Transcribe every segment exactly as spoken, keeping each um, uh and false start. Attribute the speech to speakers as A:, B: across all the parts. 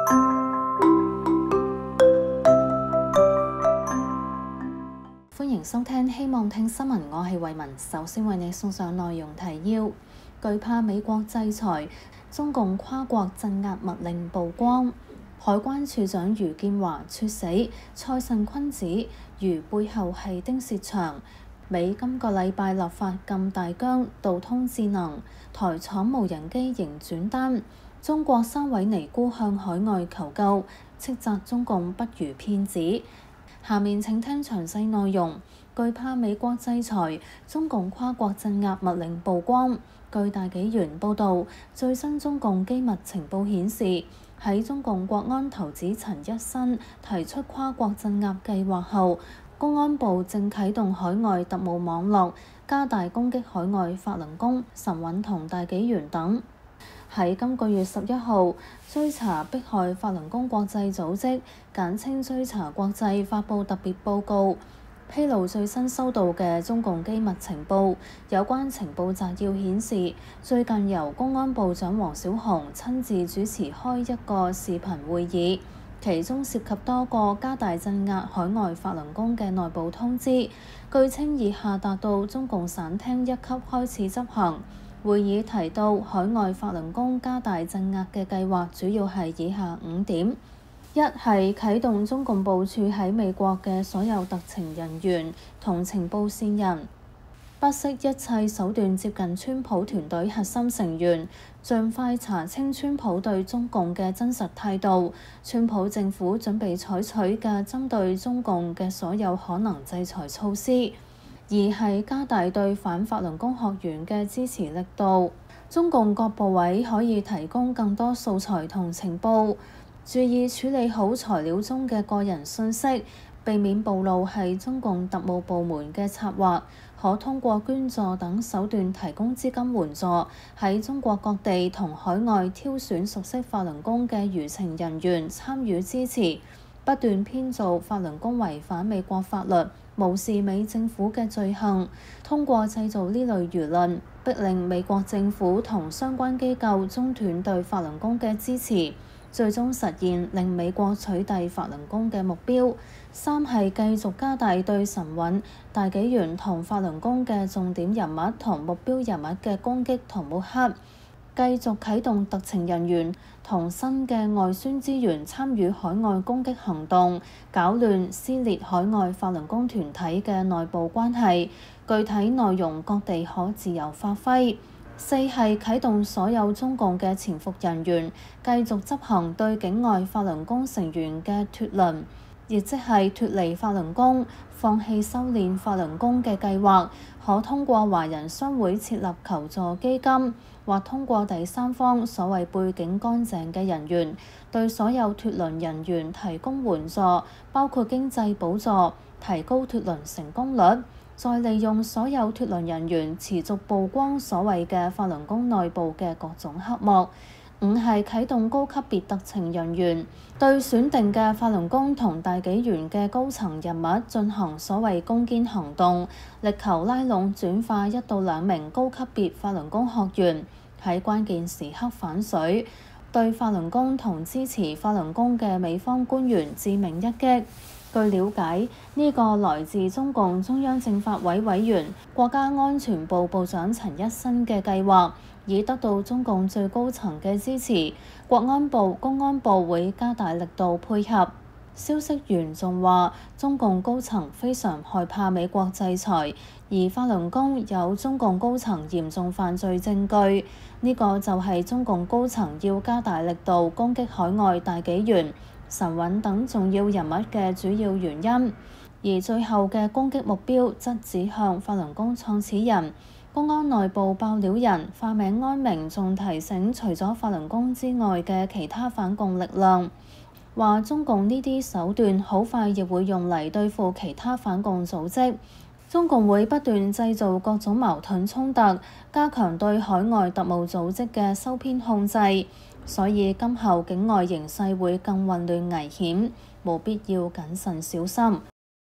A: 歡迎收聽，希望聽新聞，我係慧雯。首先為你送上內容提要：懼怕美國制裁，中共跨國鎮壓密令曝光；海關處長余建華猝死，蔡慎坤指余背後係丁薛祥；美今個禮拜立法禁大疆、道通智能；台廠無人機仍轉單；中國三位尼姑向海外求救，斥責中共不如騙子。下面請聽詳細內容。懼怕美國制裁，中共跨國鎮壓密令曝光。據大紀元報導，最新中共機密情報顯示，喺中共國安頭子陳一新提出跨國鎮壓計劃後，公安部正啟動海外特務網絡，加大攻擊海外法輪功、神韻同大紀元等。喺今個月十一號，追查迫害法輪功國際組織簡稱追查國際發布特別報告，披露最新收到嘅中共機密情報。有關情報摘要顯示，最近由公安部長王小洪親自主持開一個視頻會議，其中涉及多個加大鎮壓海外法輪功嘅內部通知，據稱已下達到中共省廳一級開始執行。會議提到，海外法輪功加大鎮壓嘅計劃主要係以下五點：一係啟動中共部署喺美國嘅所有特情人員同情報線人，不惜一切手段接近川普團隊核心成員，盡快查清川普對中共嘅真實態度，川普政府準備採取嘅針對中共嘅所有可能制裁措施。二係加大對反法輪功學員嘅支持力度，中共各部委可以提供更多素材同情報，注意處理好材料中嘅個人信息，避免暴露係中共特務部門嘅策劃，可通過捐助等手段提供資金援助，喺中國各地同海外挑選熟悉法輪功嘅輿情人員參與支持，不斷編造法輪功違反美國法律、無視美政府嘅罪行，通過製造呢類輿論，逼令美國政府同相關機構中斷對法輪功嘅支持，最終實現令美國取締法輪功嘅目標。三係繼續加大對神韻、大紀元同法輪功嘅重點人物同目標人物嘅攻擊同抹黑，繼續啟動特情人員同新嘅外宣資源參與海外攻擊行動，搞亂撕裂海外法輪功團體嘅內部關係，具體內容各地可自由發揮。四係啟動所有中共嘅潛伏人員，繼續執行對境外法輪功成員嘅脫輪，亦即係脫離法輪功、放棄修練法輪功嘅計劃，可通過華人商會設立求助基金，或通過第三方所謂背景乾淨嘅人員，對所有脫輪人員提供援助，包括經濟補助，提高脫輪成功率。再利用所有脫輪人員持續曝光所謂嘅法輪功內部嘅各種黑幕。五係啟動高級別特情人員，對選定嘅法輪功同大紀元嘅高層人物進行所謂攻堅行動，力求拉攏轉化一到兩名高級別法輪功學員，喺關鍵時刻反水，對法輪功同支持法輪功嘅美方官員致命一擊。據了解，呢、這個來自中共中央政法委委員、國家安全部部長陳一新嘅計劃，已得到中共最高層嘅支持，國安部、公安部會加大力度配合。消息源仲話，中共高層非常害怕美國制裁，而法輪功有中共高層嚴重犯罪證據，呢、這個就係中共高層要加大力度攻擊海外大紀元、神韻等重要人物嘅主要原因。而最後嘅攻擊目標則指向法輪功創始人。公安內部爆料人化名安明仲提醒，除咗法輪功之外嘅其他反共力量，話中共呢啲手段好快亦會用嚟對付其他反共組織。中共會不斷製造各種矛盾衝突，加強對海外特務組織嘅收編控制，所以今後境外形勢會更混亂危險，務必要謹慎小心。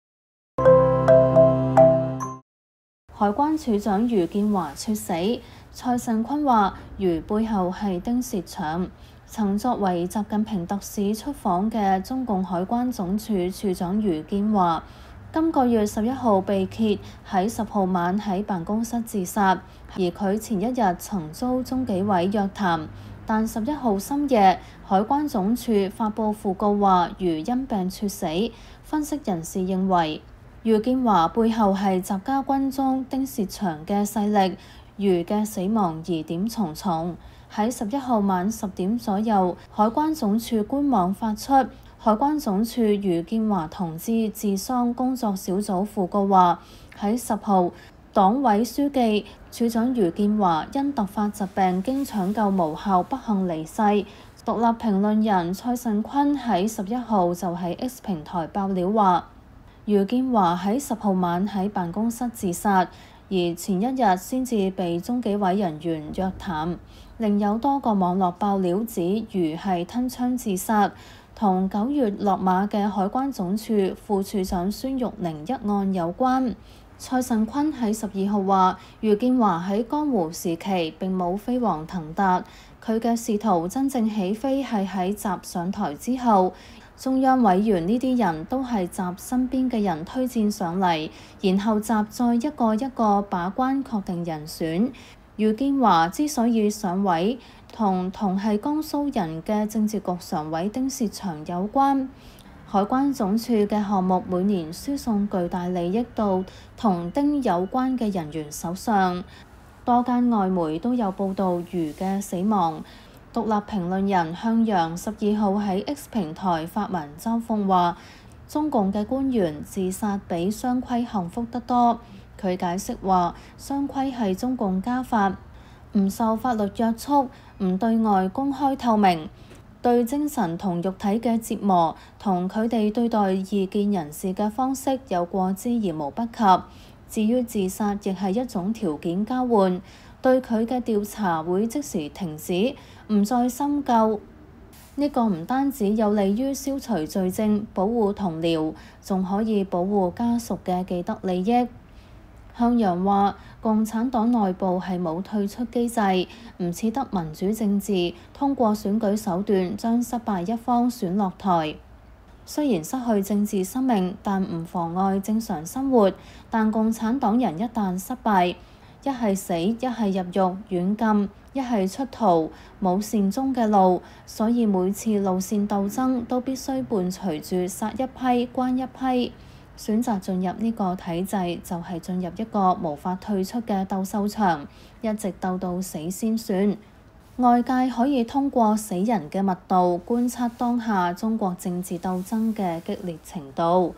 A: 海關處長余建華猝死，蔡慎坤話余背後係丁薛祥。 曾作為習近平特使出訪嘅中共海關總署署長余建華，今個月十一號被揭喺十號晚喺辦公室自殺，而佢前一日曾遭中紀委約談，但十一號深夜海關總署發布訃告話余因病猝死。分析人士認為，余建華背後係習家軍中丁薛祥嘅勢力，余嘅死亡疑點重重。喺十一號晚十點左右，海關總署官網發出海關總署余建華同志治喪工作小組訃告話，喺十號，黨委書記、處長余建華因突發疾病經搶救無效不幸離世。獨立評論人蔡慎坤喺十一號就喺 X 平台爆料話，余建華喺十號晚喺辦公室自殺，而前一日先至被中紀委人員約談。另有多個網絡爆料指余係吞槍自殺，同九月落馬嘅海關總署副署長孫玉寧一案有關。蔡慎坤喺十二號話，余建華喺江湖時期並冇飛黃騰達，佢嘅仕途真正起飛係喺習上台之後，中央委員呢啲人都係習身邊嘅人推薦上嚟，然後習再一個一個把關確定人選。余建華之所以上位，同同係江蘇人嘅政治局常委丁薛祥有關。海關總署嘅項目每年輸送巨大利益到同丁有關嘅人員手上，多間外媒都有報導余嘅死亡。獨立評論人向陽十二號喺 X 平台發文嘲諷話，中共嘅官員自殺比雙規幸福得多。佢解釋話，雙規係中共家法，唔受法律約束，唔對外公開透明，對精神同肉體嘅折磨同佢哋對待異見人士嘅方式有過之而無不及。至於自殺，亦係一種條件交換，對佢嘅調查會即時停止，唔再深究。呢個唔單止有利於消除罪證、保護同僚，仲可以保護家屬嘅既得利益。向陽話，共產黨內部係冇退出機制，唔似得民主政治通過選舉手段將失敗一方選落台。雖然失去政治生命，但唔妨礙正常生活。但共產黨人一旦失敗，一係死，一係入獄軟禁，一係出逃，冇善終嘅路。所以每次路線鬥爭都必須伴隨住殺一批關一批。選擇進入呢個體制，就係進入一個無法退出嘅鬥獸場，一直鬥到死先算。外界可以通過死人嘅密度觀察當下中國政治鬥爭嘅激烈程度。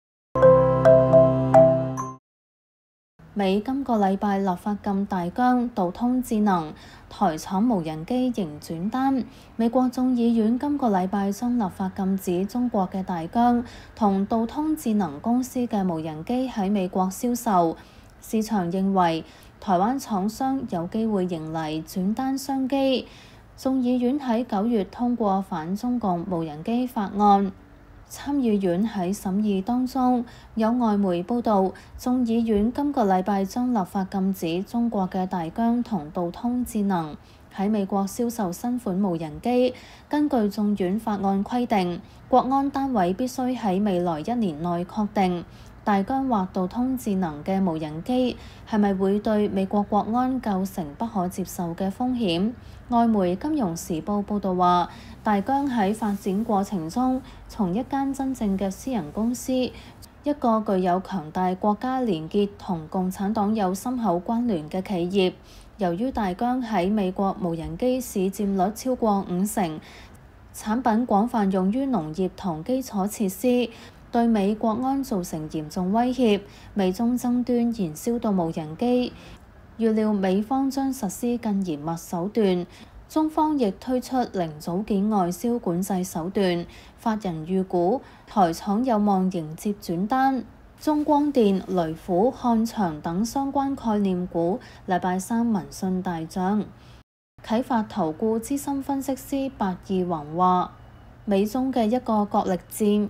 A: 美今個禮拜立法禁大疆、道通智能台廠無人機仍轉單。美國眾議院今個禮拜將立法禁止中國嘅大疆同道通智能公司嘅無人機喺美國銷售。市場認為台灣廠商有機會迎嚟轉單商機。眾議院喺九月通過反中共無人機法案。參議院喺審議當中，有外媒報道，眾議院今個禮拜將立法禁止中國嘅大疆同道通智能喺美國銷售新款無人機。根據眾院法案規定，國安單位必須喺未來一年內確定大疆或道通智能嘅無人機係咪會對美國國安構成不可接受嘅風險。外媒《金融時報》報導話，大疆喺發展過程中，從一間真正嘅私人公司，一個具有強大國家連結同共產黨有深厚關聯嘅企業。由於大疆喺美國無人機市佔率超過五成，產品廣泛用於農業同基礎設施，對美國安造成嚴重威脅。美中爭端延燒到無人機，預料美方將實施更嚴密手段，中方亦推出零組件外銷管制手段。法人預估台廠有望迎接轉單。中光電、雷虎、漢翔等相關概念股禮拜三聞訊大漲。啟發投顧資深分析師白義宏話，美中嘅一個角力戰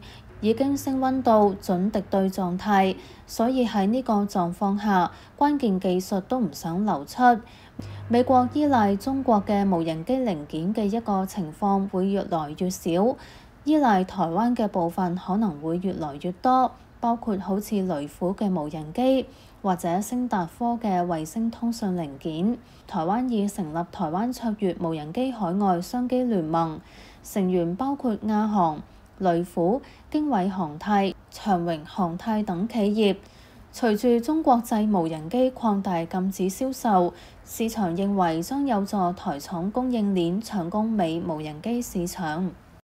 A: 已經升溫到準敵對狀態，所以喺呢個狀況下，關鍵技術都唔想流出。美國依賴中國嘅無人機零件嘅一個情況會越來越少，依賴台灣嘅部分可能會越來越多，包括好似雷虎嘅無人機或者星達科嘅衛星通訊零件。台灣已成立台灣卓越無人機海外商機聯盟，成員包括亞航、雷虎、經緯航太、長榮航太等企業。隨住中國製無人機擴大禁止銷售，市場認為將有助台廠供應鏈搶攻美無人機市場。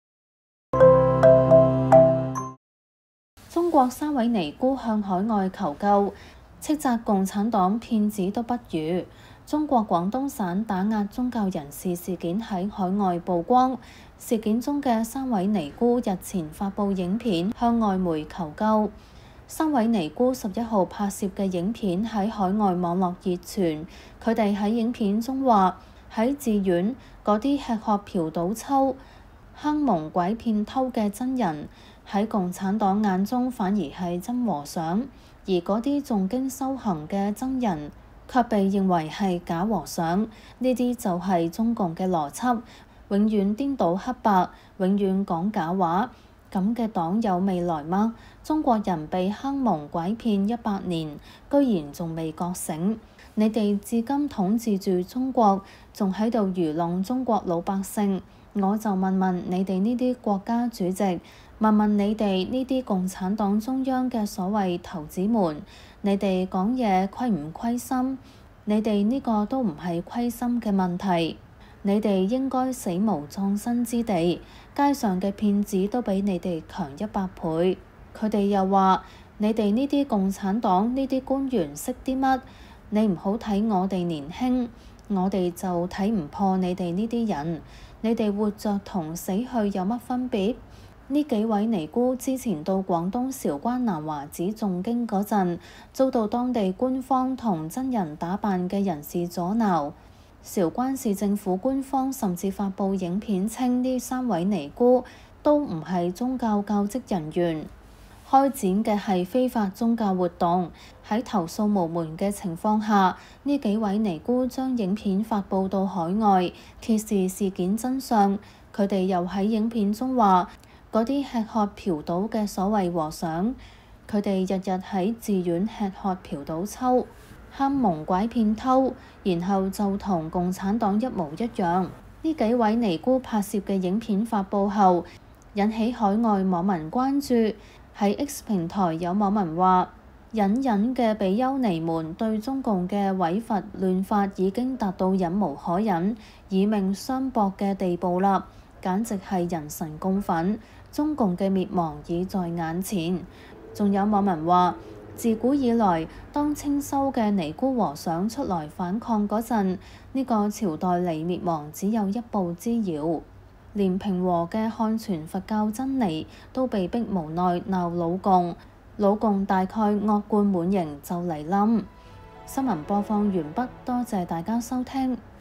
A: 中國三位尼姑向海外求救，斥責共產黨騙子都不如。中國廣東省打壓宗教人士事件喺海外曝光，事件中嘅三位尼姑日前發布影片向外媒求救。三位尼姑十一號拍攝嘅影片喺海外網絡熱傳，佢哋喺影片中話喺寺院嗰啲吃喝嫖賭抽、坑蒙拐騙偷嘅真人，喺共產黨眼中反而係真和尚，而嗰啲誦經修行嘅真人卻被認為係假和尚。呢啲就係中共嘅邏輯，永遠顛倒黑白，永遠講假話。咁嘅黨有未來嗎？中國人被坑蒙拐騙一百年，居然仲未覺醒。你哋至今統治住中國，仲喺度愚弄中國老百姓。我就問問你哋呢啲國家主席，問問你哋呢啲共產黨中央嘅所謂頭子們，你哋講嘢虧唔虧心？你哋呢個都唔係虧心嘅問題。你哋應該死無葬身之地，街上嘅騙子都比你哋強一百倍。佢哋又話：你哋呢啲共產黨呢啲官員識啲乜？你唔好睇我哋年輕，我哋就睇唔破你哋呢啲人。你哋活着同死去有乜分別？呢幾位尼姑之前到廣東韶關南華寺誦經嗰陣，遭到當地官方同真人打扮嘅人士阻撓。韶關市政府官方甚至發布影片稱呢三位尼姑都唔係宗教教職人員，開展嘅係非法宗教活動。喺投訴無門嘅情況下，呢幾位尼姑將影片發布到海外，揭示事件真相。佢哋又喺影片中話，嗰啲吃喝嫖賭嘅所謂和尚，佢哋日日喺寺院吃喝嫖賭抽、坑蒙拐騙偷，然後就同共產黨一模一樣。呢幾位尼姑拍攝嘅影片發布後，引起海外網民關注。喺 X 平台有網民話：隱隱嘅比丘尼們對中共嘅毀佛亂法已經達到忍無可忍、以命相搏嘅地步啦，簡直係人神共憤。中共嘅滅亡已在眼前。仲有網民話：自古以來，當清修嘅尼姑和尚出來反抗嗰陣，呢個朝代離滅亡只有一步之遙。連平和嘅漢傳佛教真理都被逼無奈鬧老共，老共大概惡貫滿盈就嚟冧。新聞播放完畢，多謝大家收聽。